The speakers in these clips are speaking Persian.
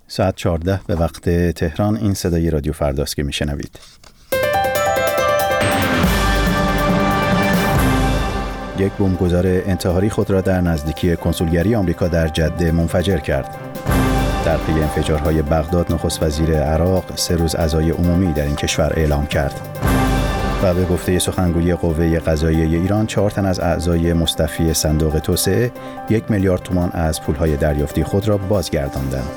ساعت 14 به وقت تهران. این صدای رادیو فرداست که میشنوید. یک بمبگذار انتحاری خود را در نزدیکی کنسولگری آمریکا در جده منفجر کرد. در پی انفجارهای بغداد، نخست وزیر عراق 3 روز عزای عمومی در این کشور اعلام کرد. و به گفته سخنگوی قوه قضاییه ایران، 4 تن از اعضای مستفی صندوق توسعه 1 میلیارد تومان از پولهای دریافتی خود را بازگرداندند.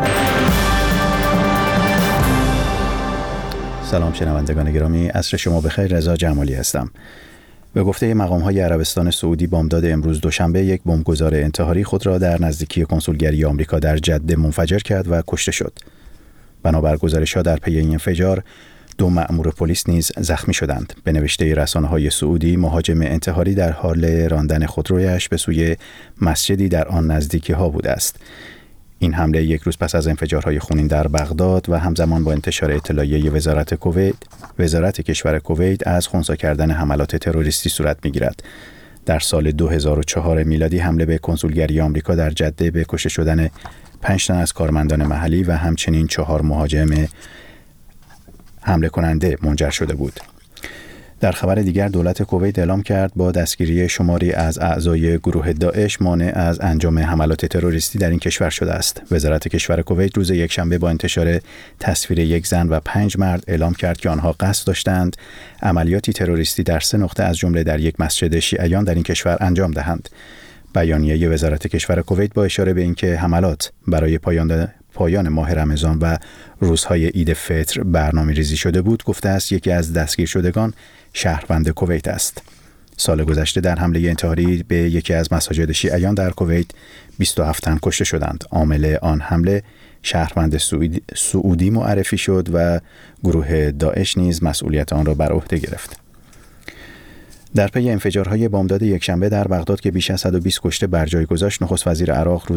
سلام شنوندگان گرامی، عصر شما بخیر. رضا جمالی هستم. به گفته مقام‌های عربستان سعودی، بامداد امروز دوشنبه یک بمبگذار انتحاری خود را در نزدیکی کنسولگری آمریکا در جده منفجر کرد و کشته شد. بنابر گزارش‌ها در پی این انفجار 2 مأمور پلیس نیز زخمی شدند. به نوشته رسانه‌های سعودی، مهاجم انتحاری در حال راندن خودرویش به سوی مسجدی در آن نزدیکی‌ها بوده است. این حمله یک روز پس از انفجارهای خونین در بغداد و همزمان با انتشار اطلاعیه وزارت کشور کویت از خنثی کردن حملات تروریستی صورت می‌گیرد. در سال 2004 میلادی حمله به کنسولگری آمریکا در جده به کشته شدن 5 تن از کارمندان محلی و همچنین 4 مهاجم حمله کننده منجر شده بود. در خبر دیگر، دولت کویت اعلام کرد با دستگیری شماری از اعضای گروه داعش مانع از انجام حملات تروریستی در این کشور شده است. وزارت کشور کویت روز یکشنبه با انتشار تصویر 1 زن و 5 مرد اعلام کرد که آنها قصد داشتند عملیاتی تروریستی در 3 نقطه از جمله در یک مسجد شیعیان در این کشور انجام دهند. بیانیه وزارت کشور کویت با اشاره به اینکه حملات برای پایان ماه رمضان و روزهای عید فطر برنامه‌ریزی شده بود، گفته است یکی از دستگیر شدگان شهروند کویت است. سال گذشته در حمله انتحاری به یکی از مساجد شیعیان در کویت 27 تن کشته شدند. عامل آن حمله شهروند سعودی معرفی شد و گروه داعش نیز مسئولیت آن را بر عهده گرفت. در پی انفجارهای بامداد یکشنبه در بغداد که بیش از 120 کشته بر جای گذاشت، نخست وزیر عراق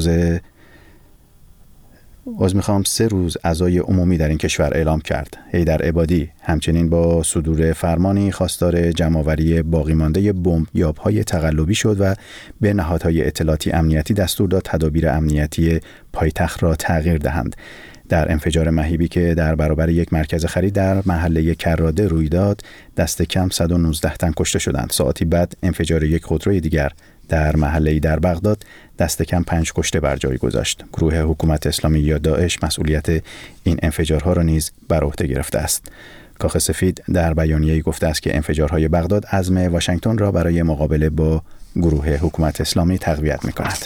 3 روز عزای عمومی در این کشور اعلام کرد. حیدر عبادی همچنین با صدور فرمانی خواستار جمع‌آوری باقی مانده بمب‌یاب‌های تقلبی شد و به نهادهای اطلاعاتی امنیتی دستور داد تدابیر امنیتی پایتخت را تغییر دهند. در انفجار مهیبی که در برابر یک مرکز خرید در محله کراده روی داد، دست کم 119 تن کشته شدند. ساعتی بعد انفجار یک خودروی دیگر در محله‌ای در بغداد دست کم 5 کشته بر جای گذاشت. گروه حکومت اسلامی یا داعش مسئولیت این انفجارها را نیز بر عهده گرفته است. کاخ سفید در بیانیه‌ای گفته است که انفجارهای بغداد عزم واشنگتن را برای مقابله با گروه حکومت اسلامی تقویت می‌کند.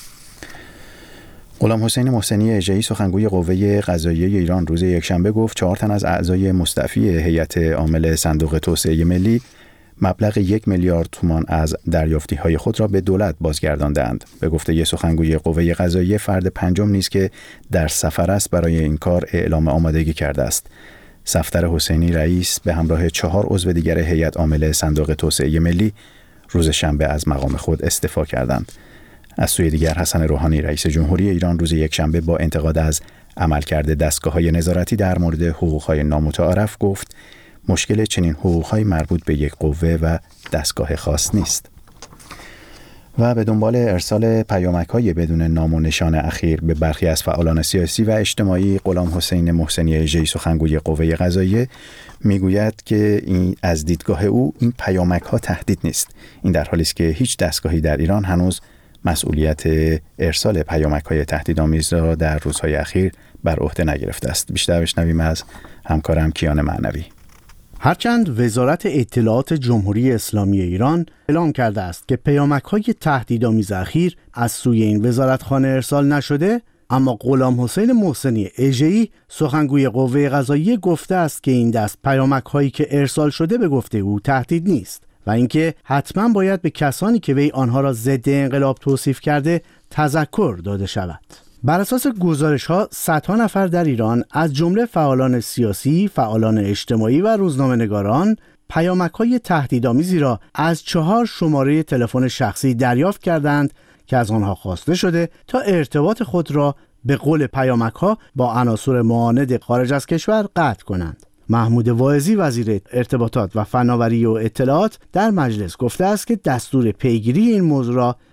غلام حسین محسنی اژه‌ای، سخنگوی قوه قضاییه ایران، روز یکشنبه گفت 4 تن از اعضای مستعفی هیئت عامل صندوق توسعه ملی مبلغ 1 میلیارد تومان از دریافتی‌های خود را به دولت بازگرداندند. به گفته سخنگوی قوه قضاییه، فرد 5م نیز که در سفر است برای این کار اعلام آمادگی کرده است. صفدر حسینی رئیس به همراه 4 عضو دیگر هیئت عامل صندوق توسعه ملی روز شنبه از مقام خود استعفا کردند. از سوی دیگر، حسن روحانی رئیس جمهوری ایران روز یکشنبه با انتقاد از عملکرد دستگاه‌های نظارتی در مورد حقوق‌های نامتعارف گفت مشکل چنین حقوق‌های مربوط به یک قوه و دستگاه خاص نیست. و به دنبال ارسال پیامک‌های بدون نام و نشان اخیر به برخی از فعالان سیاسی و اجتماعی، غلام حسین محسنی اژه‌ای، سخنگوی قوه قضاییه، میگوید که از دیدگاه او این پیامک‌ها تهدید نیست. این در حالی است که هیچ دستگاهی در ایران هنوز مسئولیت ارسال پیامک‌های تهدیدآمیز را در روزهای اخیر بر عهده نگرفته است. بیشتر بشنویم از همکارم کیان معنوی. هرچند وزارت اطلاعات جمهوری اسلامی ایران اعلام کرده است که پیامک‌های تهدیدآمیز اخیر از سوی این وزارتخانه ارسال نشده، اما غلام حسین محسنی اژه‌ای، سخنگوی قوه قضاییه، گفته است که این دست پیامک‌هایی که ارسال شده به گفته او تهدید نیست و اینکه حتما باید به کسانی که وی آنها را ضد انقلاب توصیف کرده تذکر داده شود. بر اساس گزارش‌ها، صدها نفر در ایران از جمله فعالان سیاسی، فعالان اجتماعی و روزنامه‌نگاران پیامک‌های تهدیدآمیزی را از 4 شماره تلفن شخصی دریافت کردند که از آنها خواسته شده تا ارتباط خود را به قول پیامک‌ها با عناصر معاند خارج از کشور قطع کنند. محمود واعظی، وزیر ارتباطات و فناوری و اطلاعات، در مجلس گفته است که دستور پیگیری این موضوع را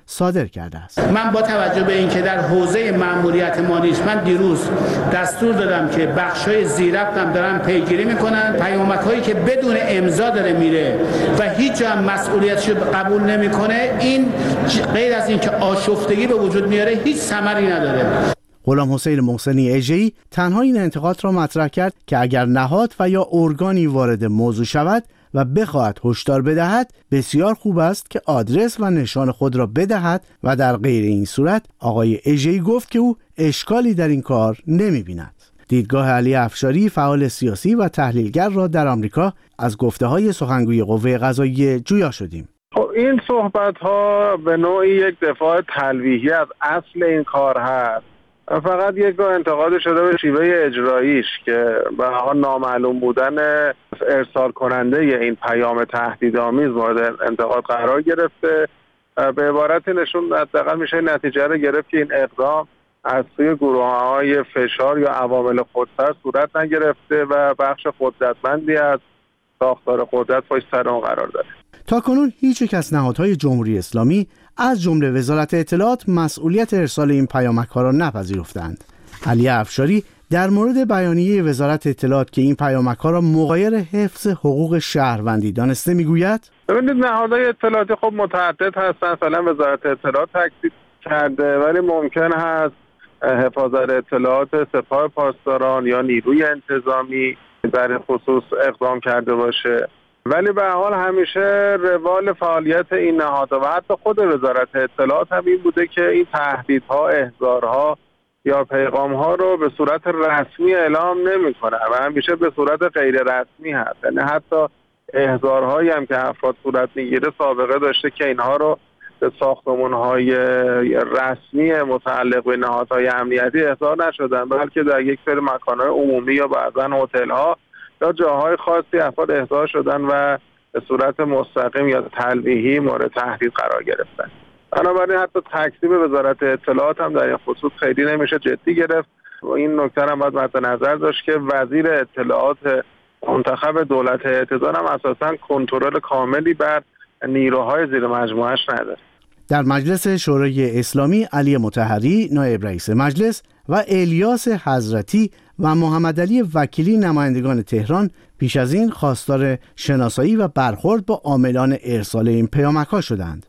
صادر کرده است. من با توجه به اینکه در حوزه مأموریت ما نیست، من دیروز دستور دادم که بخشای زیربطم دارن پیگیری میکنن، پیامک‌هایی که بدون امضا داره میره و هیچ جا هم مسئولیتش قبول نمیکنه، این غیر از اینکه آشفتگی به وجود میاره هیچ ثمری نداره. غلامحسین محسنی اژه‌ای تنها این انتقاد را مطرح کرد که اگر نهاد و یا ارگانی وارد موضوع شود و بخواهد هشدار بدهد، بسیار خوب است که آدرس و نشان خود را بدهد و در غیر این صورت آقای اژه‌ای گفت که او اشکالی در این کار نمی‌بیند. دیدگاه علی افشاری، فعال سیاسی و تحلیلگر را در آمریکا از گفته‌های سخنگوی قوه قضاییه جویا شدیم. این صحبت‌ها به نوعی یک دفاع تلویحی از اصل این کار هست. فقط یک انتقاد شده به شیوه اجراییش که به حال نامعلوم بودن ارسال کننده این پیام تهدیدآمیز مورد انتقاد قرار گرفته. به عبارت نشون حداقل میشه نتیجه رو گرفت که این اقدام از سوی گروه‌های فشار یا عوامل خودسر صورت نگرفته و بخش قدرتمندی از ساختار قدرت پشت سر اون قرار داره. تاکنون هیچ یک از نهادهای جمهوری اسلامی از جمله وزارت اطلاعات مسئولیت ارسال این پیامک‌ها را نپذیرفتند. علی افشاری در مورد بیانیه وزارت اطلاعات که این پیامک‌ها را مغایر حفظ حقوق شهروندی دانسته میگوید: ببینید نهادهای اطلاعاتی خب متعدد هستن، مثلا وزارت اطلاعات تکذیب کرده، ولی ممکن هست حفاظت اطلاعات سپاه پاسداران یا نیروی انتظامی در خصوص اقدام کرده باشه. ولی به حال همیشه روال فعالیت این نهادها و حتی خود وزارت اطلاعات هم این بوده که این تهدیدها، احضارها یا پیغامها رو به صورت رسمی اعلام نمی‌کنه و همیشه به صورت غیر رسمی هست. یعنی حتی احضارهایی هم که افراد صورت میگیره سابقه داشته که اینها رو به ساختمان‌های رسمی متعلق به نهادهای امنیتی احضار نشدن، بلکه در یک سری مکان‌های عمومی یا بعضاً هتل‌ها یا جاهای خاصی افراد احضار شدن و به صورت مستقیم یا تلویحی مورد تهدید قرار گرفتن. بنابراین حتی تکذیب وزارت اطلاعات هم در این خصوص خیلی نمیشه جدی گرفت و این نکته هم باید مد نظر داشت که وزیر اطلاعات منتخب دولت اعتدال هم اساساً کنترل کاملی بر نیروهای زیر مجموعه‌اش نداره. در مجلس شورای اسلامی علی مطهری نایب رئیس مجلس و الیاس حضرتی و محمد علی وکیلی نمایندگان تهران پیش از این خواستار شناسایی و برخورد با عاملان ارسال این پیامک‌ها شدند.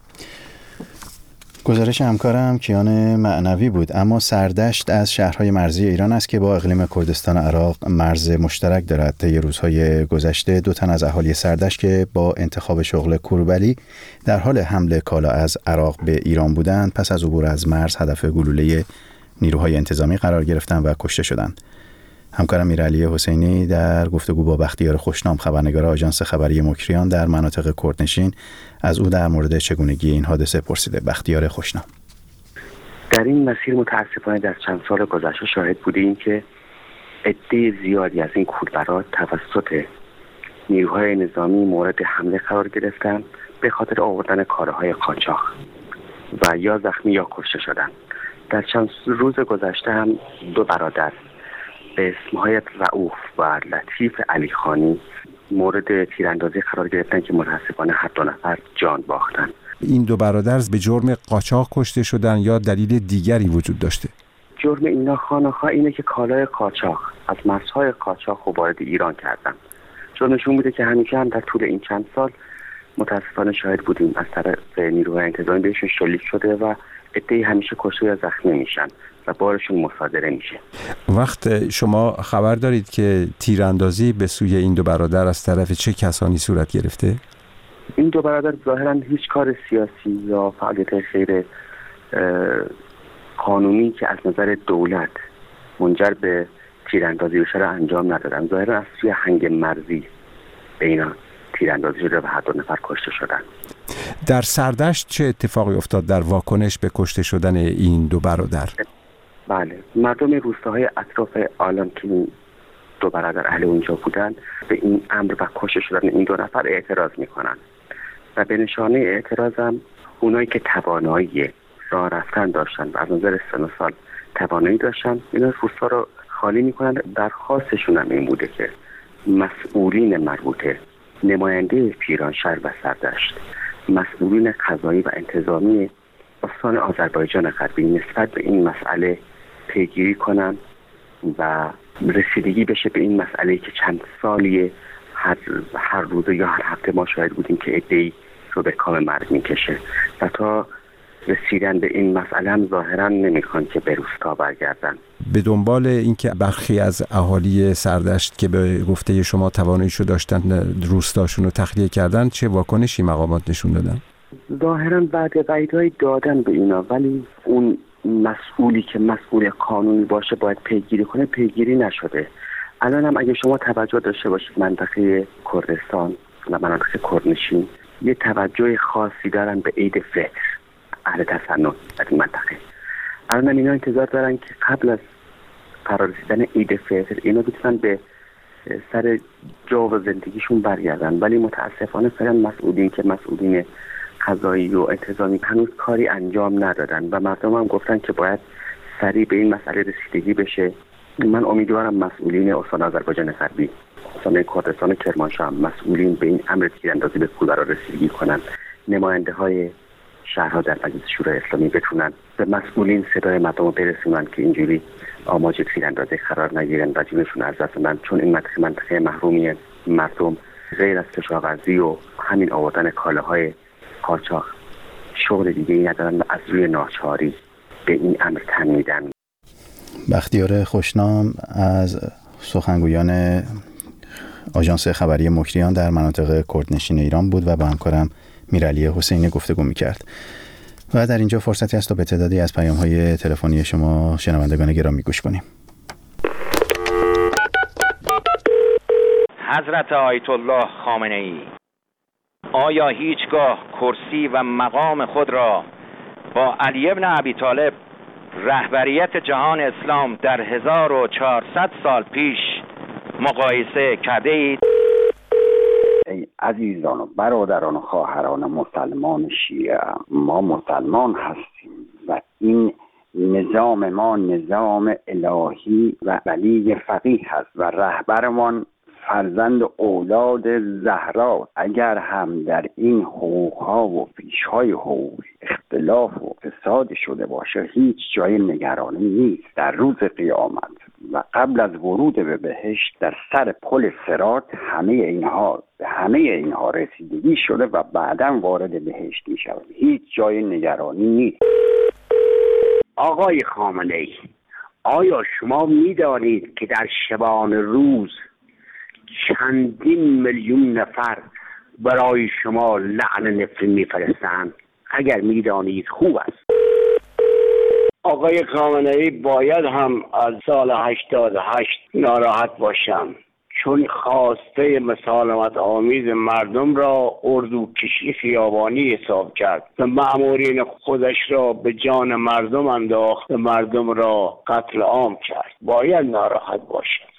گزارش همکارم کیان معنوی بود. اما سردشت از شهرهای مرزی ایران است که با اقلیم کردستان عراق مرز مشترک دارد. طی روزهای گذشته 2 تن از اهالی سردشت که با انتخاب شغل کوروبلی در حال حمل کالا از عراق به ایران بودند، پس از عبور از مرز هدف گلوله نیروهای انتظامی قرار گرفتند و کشته شدند. همکارم میرعلی حسینی در گفتگو با بختیار خوشنام، خبرنگار آژانس خبری مکریان در مناطق کردنشین، از او در مورد چگونگی این حادثه پرسیده. بختیار خوشنام: در این مسیر متاسفانه در چند سال گذشته شاهد بودیم که عده زیادی از این کوربرا توسط نیروهای نظامی مورد حمله قرار گرفتند به خاطر آوردن کالاهای قاچاق و یا زخمی یا کشته شدند. در چند روز گذشته هم 2 برادر به اسمهای رؤوف و لطیف علیخانی مورد تیراندازی قرار گرفتن که متاسفانه هر 2 نفر جان باختن. این 2 برادر به جرم قاچاق کشته شدن یا دلیل دیگری وجود داشته؟ جرم اینا خانه‌ها اینه که کالای قاچاق از مرزهای قاچاق وارد ایران کردن. جرمشون بوده که همیشه هم در طول این چند سال متاسفانه شاهد بودیم از طرف نیروهای انتظامی بهشون شلیک شده و عده‌ای همیشه کشته یا زخمی میشن و بارشون مصادره میشه. وقت شما خبر دارید که تیراندازی به سوی این 2 برادر از طرف چه کسانی صورت گرفته؟ این 2 برادر ظاهراً هیچ کار سیاسی یا فعالیت غیر قانونی که از نظر دولت منجر به تیراندازی بشه را انجام ندادن. ظاهراً از سوی هنگ مرزی به اینا تیراندازی شده و هر 2 نفر کشته شدن. در سردشت چه اتفاقی افتاد در واکنش به کشته شدن این 2 برادر؟ بله، مردم روستاهای اطراف آلان که این 2 برادر اهل اونجا بودن به این امر و کشته شدن این 2 نفر اعتراض میکنن و به نشانه اعتراض هم اونایی که توانایی راه رفتن داشتن و از نظر سن و سال توانایی داشتن اینا روستا رو خالی میکنن. درخواستشون هم این بوده که مسئولین مربوطه، نماینده پیرانشهر و سردشت، مسئولین قضایی و انتظامی استان آذربایجان غربی نسبت به این مسئله پیگیری کنن و رسیدگی بشه به این مسئله که چند سالیه هر روز یا هر هفته ما شاهد بودیم که عده‌ای رو به کام مرگ میکشه و تا رسیدن به این مسئله هم ظاهرا نمیخوان که به روستا برگردن. به دنبال اینکه برخی از اهالی سردشت که به گفته شما تواناییشو داشتن روستاشون رو تخلیه کردن، چه واکنشی مقامات نشون دادن؟ ظاهرا بعد قیدهای دادن به اینا، ولی اون مسئولی که مسئول قانونی باشه باید پیگیری کنه، پیگیری نشده. الان هم اگه شما توجه داشته باشید منطقه کردستان و مناطق کردنشین یه توجه خاصی دارن به عید فطر، اهل تسنن در این منطقه. الان اینا انتظار دارن که قبل از قرار رسیدن عید فطر اینا بتونن به سر جا و زندگیشون برگردن، ولی متاسفانه فعلا مسئولین قضایی و انتظامی هنوز کاری انجام ندادن و مردم هم گفتن که باید سریع به این مسئله رسیدگی بشه. من امیدوارم مسئولین استان آذربایجان غربی، استان کردستان و کرمانشاه هم مسئولین به این امر تیراندازی به کودکان رسیدگی کنن. نماینده های شهرها در مجلس شورای اسلامی بتونن به مسئولین صدای مردم رو برسونن که اینجوری آماج تیراندازی قرار نگیرن و جونشون از دست بدن، چون این منطقه محرومیه. مردم غیر از کشاورزی و همین آوردن کالاهای قاچاق شغل دیگه ای ندارن و از روی ناچاری به این امر تن میدن. بختیار خوشنام از سخنگویان آژانس خبری مکریان در مناطق کردنشین ایران بود و با همکارم میرعلی حسینی گفتگو میکرد. و در اینجا فرصتی است تا به تعدادی از پیام‌های تلفنی شما شنوندگان گرامی گوش کنیم. حضرت آیت الله خامنه‌ای، آیا هیچگاه کرسی و مقام خود را با علی ابن ابی طالب رهبریت جهان اسلام در 1400 سال پیش مقایسه کرده اید؟ ای عزیزان و برادران و خواهران مسلمان شیعه، ما مسلمان هستیم و این نظام ما نظام الهی و ولی فقیه هست و رهبرمان فرزند اولاد زهرا. اگر هم در این حقوق‌ها و پیش‌های حقوقی اختلاف و فساد شده باشه هیچ جای نگرانی نیست. در روز قیامت و قبل از ورود به بهشت در سر پل صراط همه اینها رسیدگی شده و بعداً وارد بهشت می‌شود. هیچ جای نگرانی نیست. آقای خامنه‌ای، آیا شما می‌دانید که در شبان روز چندین میلیون نفر برای شما لعن نفرین میفرستند؟ اگر میدانید خوب است. آقای خامنه‌ای باید هم از سال 88 ناراحت باشم، چون خواسته مسالمت آمیز مردم را اردوکشی خیابانی حساب کرد و مأمورین خودش را به جان مردم انداخت و مردم را قتل عام کرد. باید ناراحت باشد.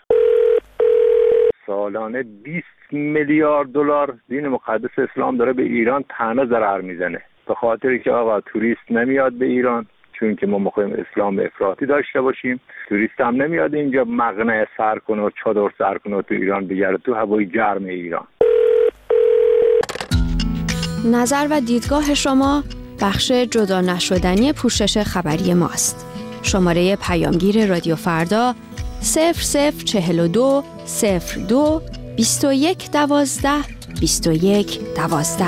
سالانه 20 میلیارد دلار دین مقدس اسلام داره به ایران تنها ضرر میزنه، به خاطری که آقا توریست نمیاد به ایران، چون که ما میخوایم اسلام افراطی داشته باشیم. توریست هم نمیاد اینجا مقنعه سر کنه و چادر سر کنه و تو ایران بگرده تو هوای گرم ایران. نظر و دیدگاه شما بخش جدا نشدنی پوشش خبری ماست. شماره پیامگیر رادیو فردا 0042 02 21 12 21 12.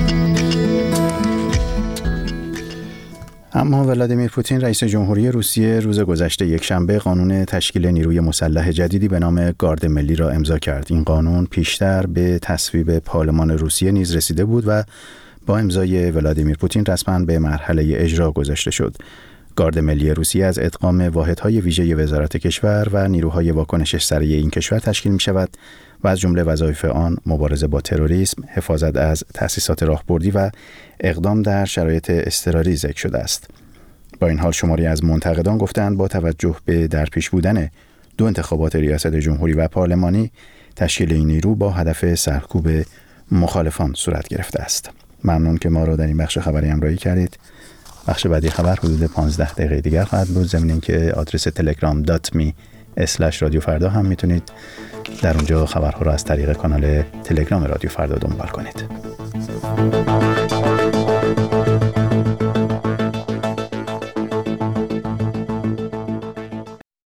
اما ولادیمیر پوتین رئیس جمهوری روسیه روز گذشته یکشنبه قانون تشکیل نیروی مسلح جدیدی به نام گارد ملی را امضا کرد. این قانون پیشتر به تصویب پارلمان روسیه نیز رسیده بود و با امضای ولادیمیر پوتین رسما به مرحله اجرا گذاشته شد. گارد ملی روسیه از ادغام واحدهای ویژه وزارت کشور و نیروهای واکنش سریع این کشور تشکیل می شود و از جمله وظایف آن مبارزه با تروریسم، حفاظت از تأسیسات راهبردی و اقدام در شرایط اضطراری ذکر شده است. با این حال شماری از منتقدان گفتند با توجه به درپیش بودن دو انتخابات ریاست جمهوری و پارلمانی، تشکیل این نیرو با هدف سرکوب مخالفان صورت گرفته است. ممنون که ما را در این بخش خبری همراهی کردید. بخش بعدی خبر حدود 15 دقیقه دیگر خواهد بود. ضمن اینکه آدرس telegram.me/رادیو فردا هم میتونید در اونجا خبرها را از طریق کانال تلگرام رادیو فردا دنبال کنید.